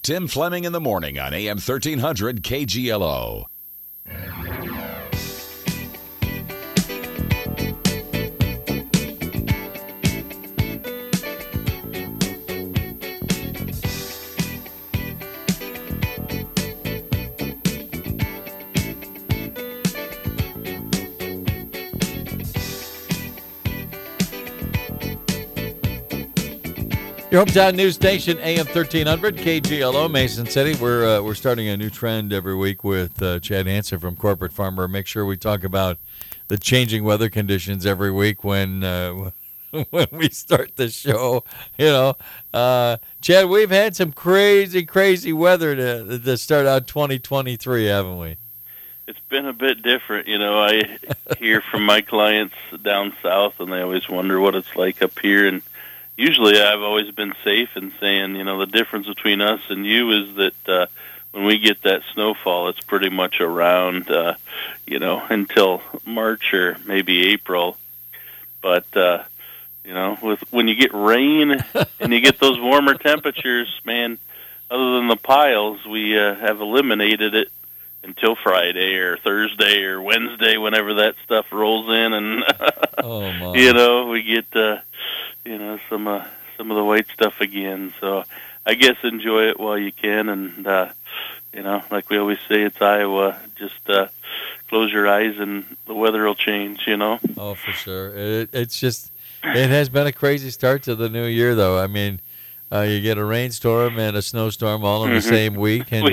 Tim Fleming in the morning on AM 1300 KGLO. Your hometown news station, AM 1300 KGLO, Mason City. We're starting a new trend every week with Chad Hansen from Corporate Farmer. Make sure we talk about the changing weather conditions every week when when we start the show. Chad, we've had some crazy weather to start out 2023, haven't we? It's been a bit different. I hear from my clients down south, and they always wonder what it's like up here. And usually I've always been safe in saying, the difference between us and you is that when we get that snowfall, it's pretty much around, until March or maybe April. But, when you get rain and you get those warmer temperatures, man, other than the piles, we have eliminated it until Friday or Thursday or Wednesday, whenever that stuff rolls in, and we get some of the white stuff again. So I guess enjoy it while you can, and like we always say, it's Iowa. Just close your eyes, and the weather will change. Oh, for sure. It's just it has been a crazy start to the new year, though. I mean, you get a rainstorm and a snowstorm all in the same week, and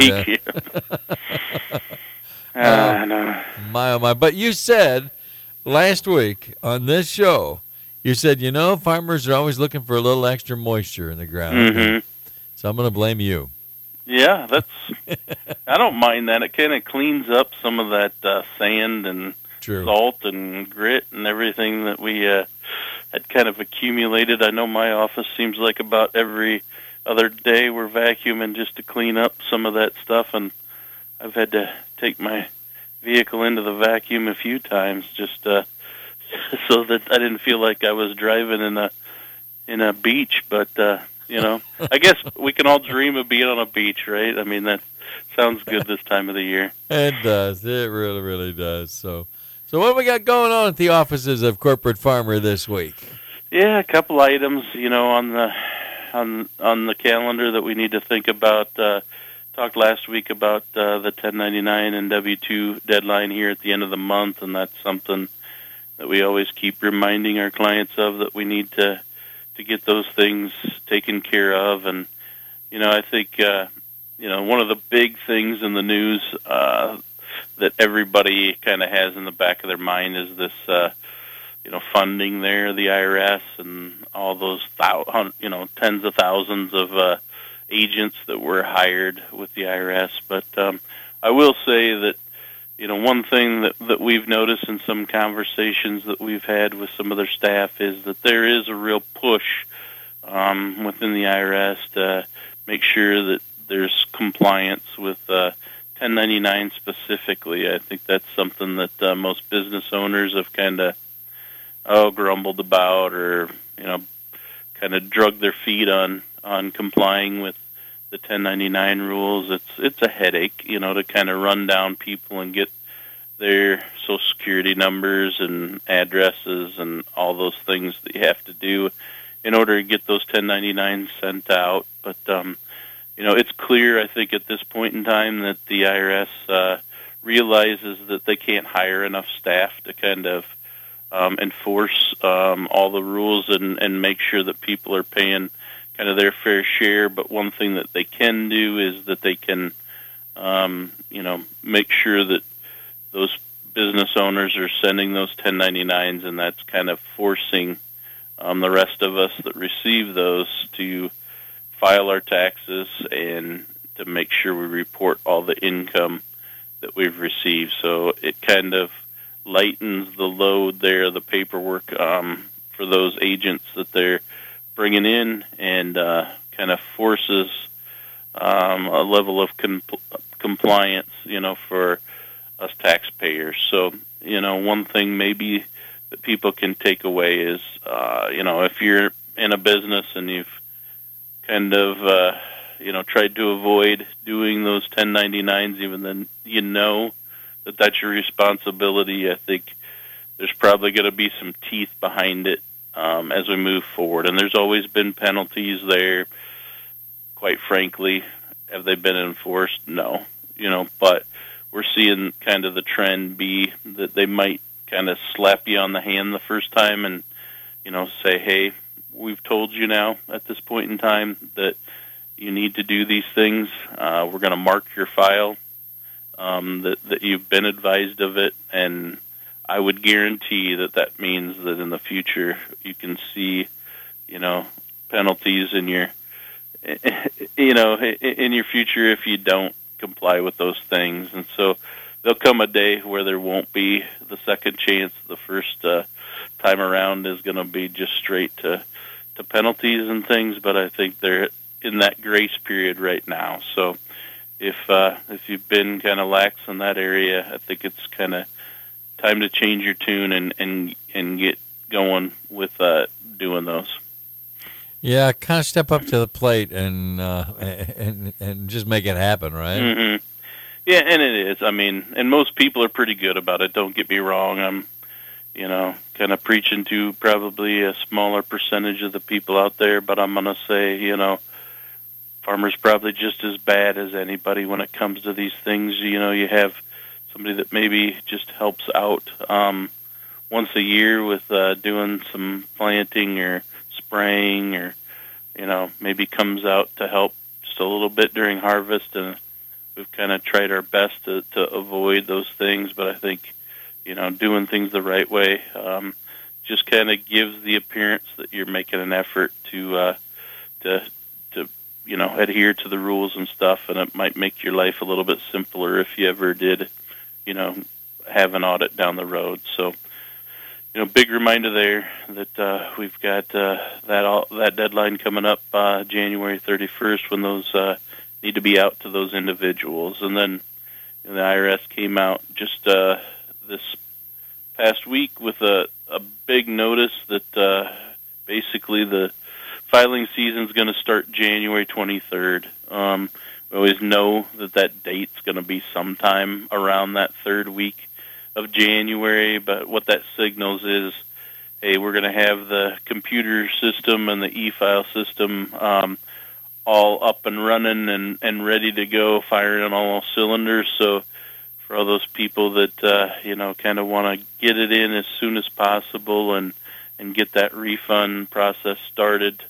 no. My. But you said last week on this show, you said, farmers are always looking for a little extra moisture in the ground. Mm-hmm. So I'm going to blame you. Yeah, I don't mind that. It kind of cleans up some of that sand and salt and grit and everything that we had kind of accumulated. I know my office seems like about every other day we're vacuuming just to clean up some of that stuff, and I've had to take my vehicle into the vacuum a few times just so that I didn't feel like I was driving in a beach. But I guess we can all dream of being on a beach, right? I mean, that sounds good this time of the year. It does. It really, really does. So what we got going on at the offices of Corporate Farmer this week? Yeah, a couple items, on the calendar that we need to think about. Talked last week about the 1099 and W-2 deadline here at the end of the month, and that's something that we always keep reminding our clients of, that we need to get those things taken care of. And, I think, one of the big things in the news that everybody kind of has in the back of their mind is this, funding there, the IRS, and all those tens of thousands of agents that were hired with the IRS. But I will say that, one thing that we've noticed in some conversations that we've had with some of their staff is that there is a real push within the IRS to make sure that there's compliance with 1099 specifically. I think that's something that most business owners have kind of grumbled about, or kind of drug their feet on complying with the 1099 rules. It's a headache, to kind of run down people and get their Social Security numbers and addresses and all those things that you have to do in order to get those 1099s sent out. But it's clear, I think, at this point in time that the IRS realizes that they can't hire enough staff to kind of enforce all the rules and make sure that people are paying kind of their fair share. But one thing that they can do is that they can, make sure that those business owners are sending those 1099s, and that's kind of forcing the rest of us that receive those to file our taxes and to make sure we report all the income that we've received. So it kind of lightens the load there, the paperwork for those agents that they're bringing in, and kind of forces a level of compliance, for us taxpayers. So, one thing maybe that people can take away is, if you're in a business and you've kind of, tried to avoid doing those 1099s, even then you know that that's your responsibility. I think there's probably going to be some teeth behind it as we move forward. And there's always been penalties there. Quite frankly, have they been enforced? No. But we're seeing kind of the trend be that they might kind of slap you on the hand the first time and, say, hey, we've told you now at this point in time that you need to do these things. We're going to mark your file that you've been advised of it, and I would guarantee that means that in the future you can see, penalties in your, in your future if you don't comply with those things. And so there'll come a day where there won't be the second chance. The first time around is going to be just straight to penalties and things, but I think they're in that grace period right now. So if you've been kind of lax in that area, I think it's kind of time to change your tune and get going with doing those. Yeah, kind of step up to the plate and just make it happen, right? Mm-hmm. Yeah, and it is. I mean, and most people are pretty good about it. Don't get me wrong. I'm, kind of preaching to probably a smaller percentage of the people out there, but I'm going to say, farmers probably just as bad as anybody when it comes to these things. You have somebody that maybe just helps out once a year with doing some planting or spraying, or maybe comes out to help just a little bit during harvest, and we've kind of tried our best to avoid those things. But I think doing things the right way just kind of gives the appearance that you're making an effort to adhere to the rules and stuff, and it might make your life a little bit simpler if you ever did have an audit down the road. So big reminder there that we've got that deadline coming up January 31st when those need to be out to those individuals. And then the IRS came out just this past week with a big notice that basically the filing season is going to start January 23rd. We always know that date's going to be sometime around that third week of January, but what that signals is, hey, we're going to have the computer system and the e-file system all up and running and ready to go, firing on all cylinders. So for all those people that kind of want to get it in as soon as possible and get that refund process started,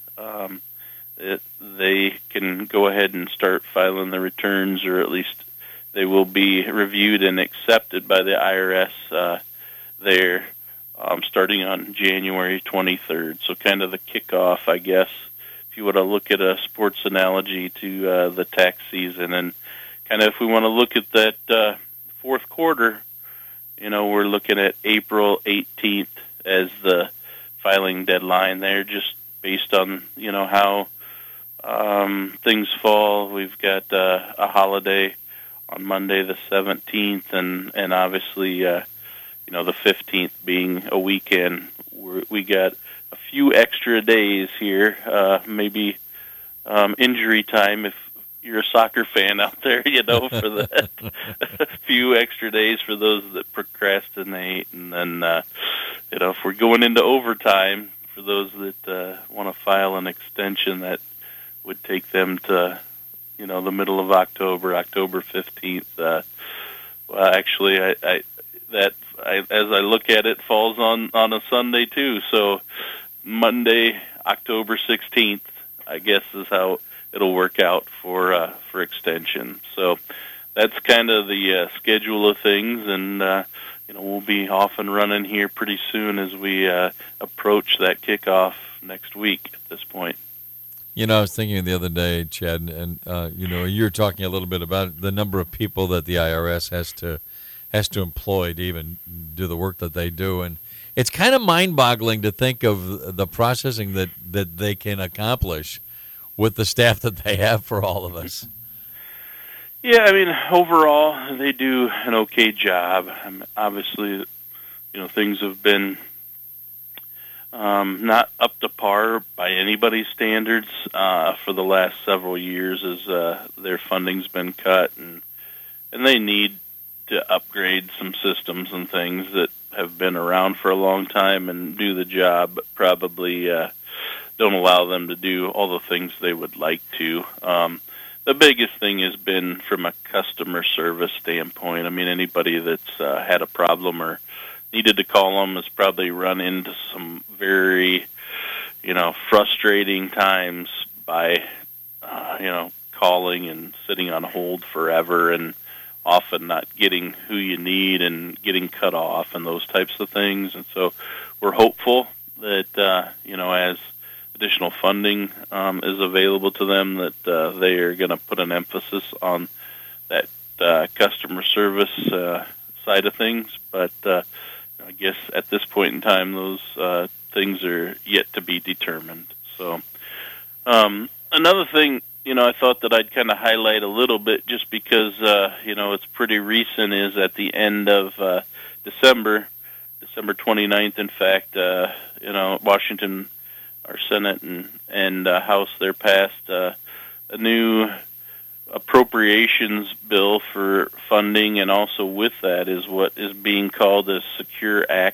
they can go ahead and start filing the returns, or at least they will be reviewed and accepted by the IRS there starting on January 23rd. So kind of the kickoff, I guess, if you want to look at a sports analogy to the tax season. And kind of if we want to look at that fourth quarter, we're looking at April 18th as the filing deadline there, just based on, how things fall. We've got a holiday on Monday the 17th, and obviously, the 15th being a weekend. We got a few extra days here, maybe injury time if you're a soccer fan out there, for that a few extra days for those that procrastinate. And then, if we're going into overtime, for those that want to file an extension, that would take them to, the middle of October 15th. Actually, as I look at it, falls on a Sunday too. So Monday, October 16th, I guess is how it'll work out for extension. So that's kind of the schedule of things, and we'll be off and running here pretty soon as we approach that kickoff next week at this point. I was thinking the other day, Chad, and you're talking a little bit about the number of people that the IRS has to employ to even do the work that they do, and it's kind of mind-boggling to think of the processing that they can accomplish with the staff that they have for all of us. Yeah, I mean, overall, they do an okay job. Obviously, things have been not up to par by anybody's standards for the last several years, as their funding's been cut, and they need to upgrade some systems and things that have been around for a long time and do the job, but probably don't allow them to do all the things they would like to. The biggest thing has been from a customer service standpoint. I mean, anybody that's had a problem or needed to call them has probably run into some very, frustrating times by, calling and sitting on hold forever and often not getting who you need and getting cut off and those types of things. And so we're hopeful that, as additional funding is available to them, that they are going to put an emphasis on that customer service side of things. But I guess at this point in time, those things are yet to be determined. So another thing, I thought that I'd kind of highlight a little bit just because, it's pretty recent, is at the end of December 29th, in fact, Washington, our Senate and House there passed a new appropriations bill for funding, and also with that is what is being called a Secure Act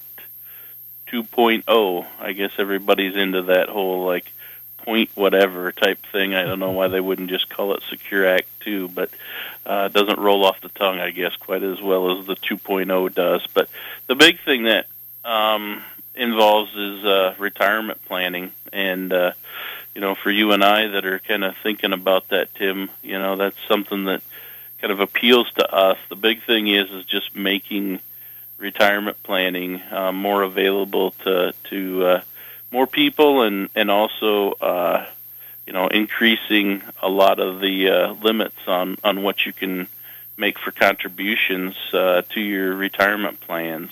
2.0. I guess everybody's into that whole point whatever type thing. I don't know why they wouldn't just call it Secure Act 2, but it doesn't roll off the tongue, I guess, quite as well as the 2.0 does. But the big thing that involves is retirement planning, and for you and I that are kind of thinking about that, Tim, that's something that kind of appeals to us. The big thing is just making retirement planning more available to more people, and also increasing a lot of the limits on what you can make for contributions to your retirement plans.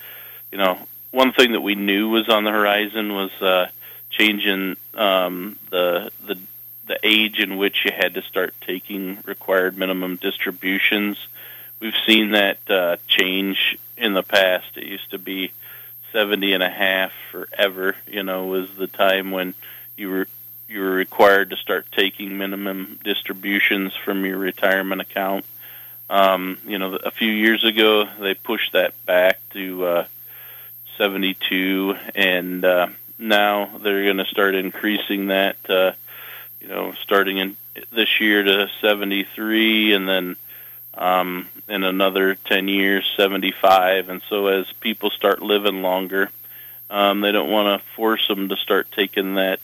One thing that we knew was on the horizon was changing the age in which you had to start taking required minimum distributions. We've seen that change in the past. It used to be 70 and a half forever, was the time when you were required to start taking minimum distributions from your retirement account. A few years ago, they pushed that back to 72, and now they're going to start increasing that, starting in this year to 73, and then in another 10 years, 75. And so as people start living longer, they don't want to force them to start taking that,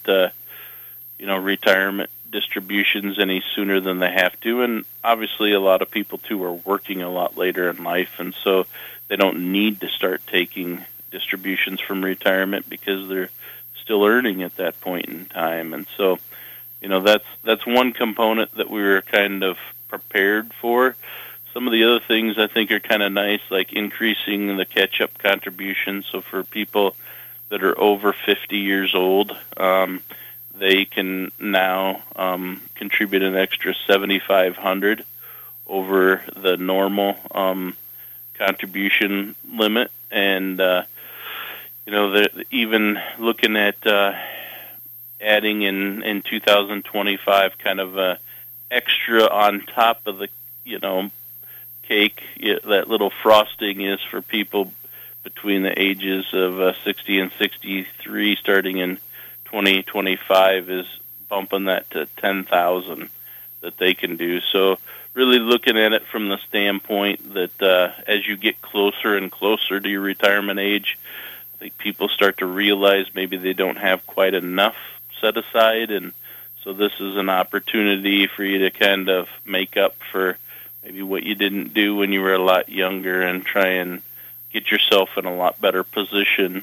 retirement distributions any sooner than they have to. And obviously a lot of people, too, are working a lot later in life, and so they don't need to start taking distributions from retirement because they're still earning at that point in time. And so, that's one component that we were kind of prepared for. Some of the other things I think are kind of nice, like increasing the catch-up contributions. So for people that are over 50 years old, they can now contribute an extra $7,500 over the normal contribution limit, and they're even looking at adding in 2025 kind of a extra on top of the cake. That little frosting is for people between the ages of 60 and 63, starting in 2025, is bumping that to $10,000 that they can do. So really looking at it from the standpoint that as you get closer and closer to your retirement age, I think people start to realize maybe they don't have quite enough set aside, and so this is an opportunity for you to kind of make up for maybe what you didn't do when you were a lot younger, and try and get yourself in a lot better position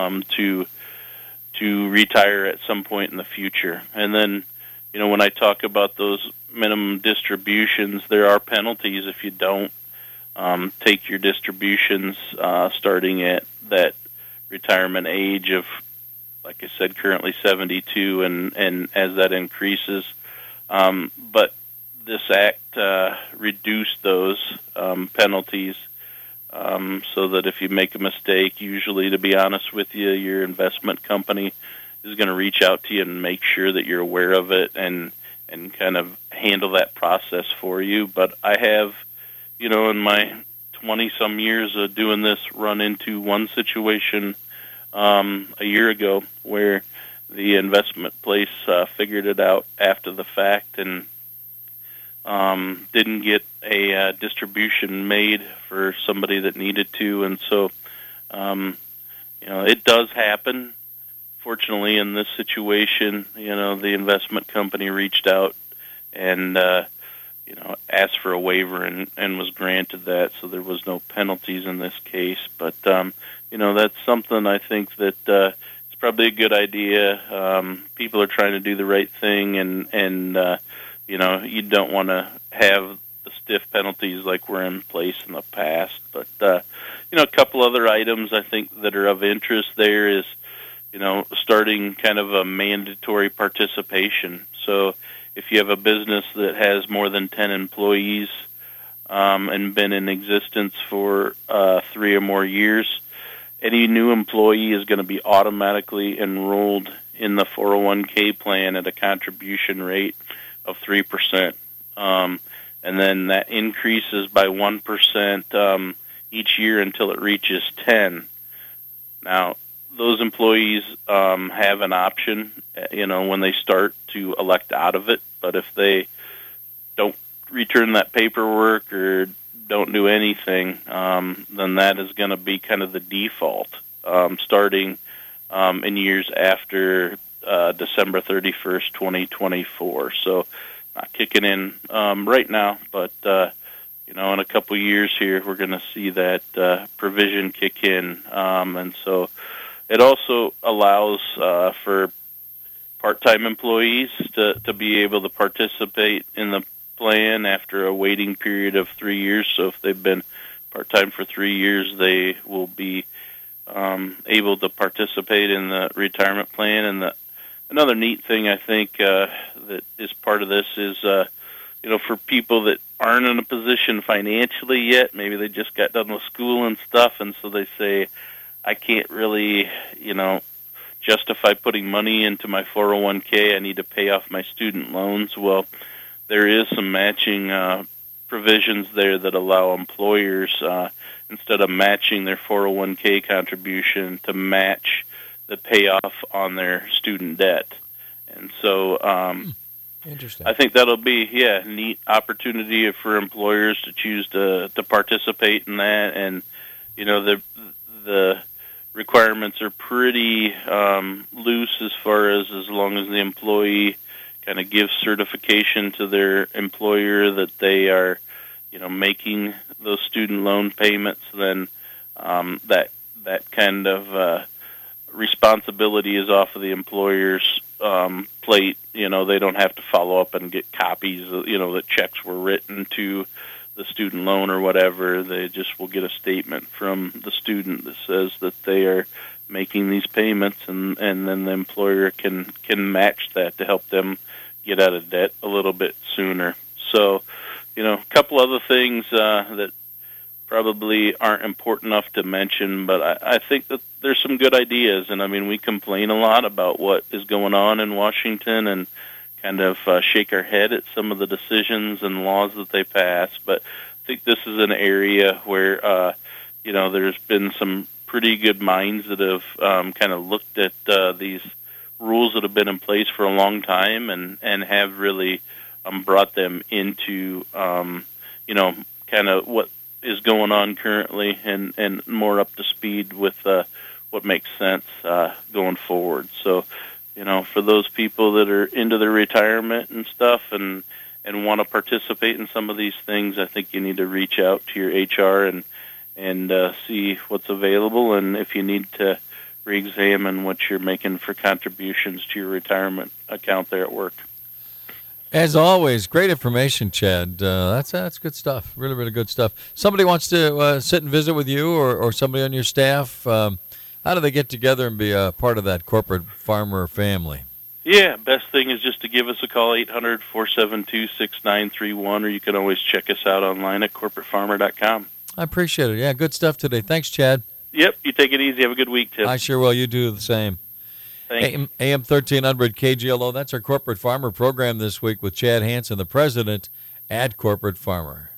to retire at some point in the future. And then, when I talk about those minimum distributions, there are penalties if you don't take your distributions starting at that retirement age of, like I said, currently 72, and as that increases. But this act reduced those penalties so that if you make a mistake, usually, to be honest with you, your investment company is going to reach out to you and make sure that you're aware of it and kind of handle that process for you. But I have, in my 20-some years of doing this, run into one situation a year ago where the investment place figured it out after the fact and didn't get a distribution made for somebody that needed to. And so, it does happen. Fortunately, in this situation, the investment company reached out and, asked for a waiver and was granted that, so there was no penalties in this case. But, that's something I think that it's probably a good idea. People are trying to do the right thing, and you don't want to have the stiff penalties like were in place in the past. But, a couple other items I think that are of interest there is, starting kind of a mandatory participation. So if you have a business that has more than 10 employees and been in existence for 3 or more years, any new employee is going to be automatically enrolled in the 401k plan at a contribution rate of 3%. And then that increases by 1% each year until it reaches 10. Now, those employees have an option, when they start, to elect out of it. But if they don't return that paperwork or don't do anything, then that is going to be kind of the default starting in years after December 31st, 2024. So not kicking in right now, but in a couple of years here, we're going to see that provision kick in. And so it also allows for part-time employees to be able to participate in the plan after a waiting period of 3 years. So if they've been part-time for 3 years, they will be able to participate in the retirement plan. And another neat thing I think that is part of this is, for people that aren't in a position financially yet, maybe they just got done with school and stuff, and so they say, I can't really, justify putting money into my 401k. I need to pay off my student loans. Well, there is some matching provisions there that allow employers, instead of matching their 401k contribution, to match the payoff on their student debt. And so interesting. I think that'll be, a neat opportunity for employers to choose to participate in that. And, the requirements are pretty loose as far as long as the employee kind of gives certification to their employer that they are, making those student loan payments, then that kind of responsibility is off of the employer's plate. They don't have to follow up and get copies, that checks were written to the student loan or whatever. They just will get a statement from the student that says that they are making these payments, and then the employer can match that to help them get out of debt a little bit sooner. So, a couple other things that probably aren't important enough to mention, but I think that there's some good ideas. And, we complain a lot about what is going on in Washington and kind of shake our head at some of the decisions and laws that they pass. But I think this is an area where, there's been some pretty good minds that have kind of looked at these rules that have been in place for a long time and have really brought them into, kind of what is going on currently and more up to speed with what makes sense going forward. So, for those people that are into their retirement and stuff and want to participate in some of these things, I think you need to reach out to your HR and see what's available, and if you need to re-examine what you're making for contributions to your retirement account there at work. As always, great information, Chad. That's good stuff. Really, really good stuff. Somebody wants to sit and visit with you or somebody on your staff. How do they get together and be a part of that corporate farmer family? Yeah, best thing is just to give us a call, 800-472-6931, or you can always check us out online at corporatefarmer.com. I appreciate it. Yeah, good stuff today. Thanks, Chad. Yep, you take it easy. Have a good week, Tim. I sure will. You do the same. Thanks. AM 1300 KGLO. That's our Corporate Farmer program this week with Chad Hansen, the president at Corporate Farmer.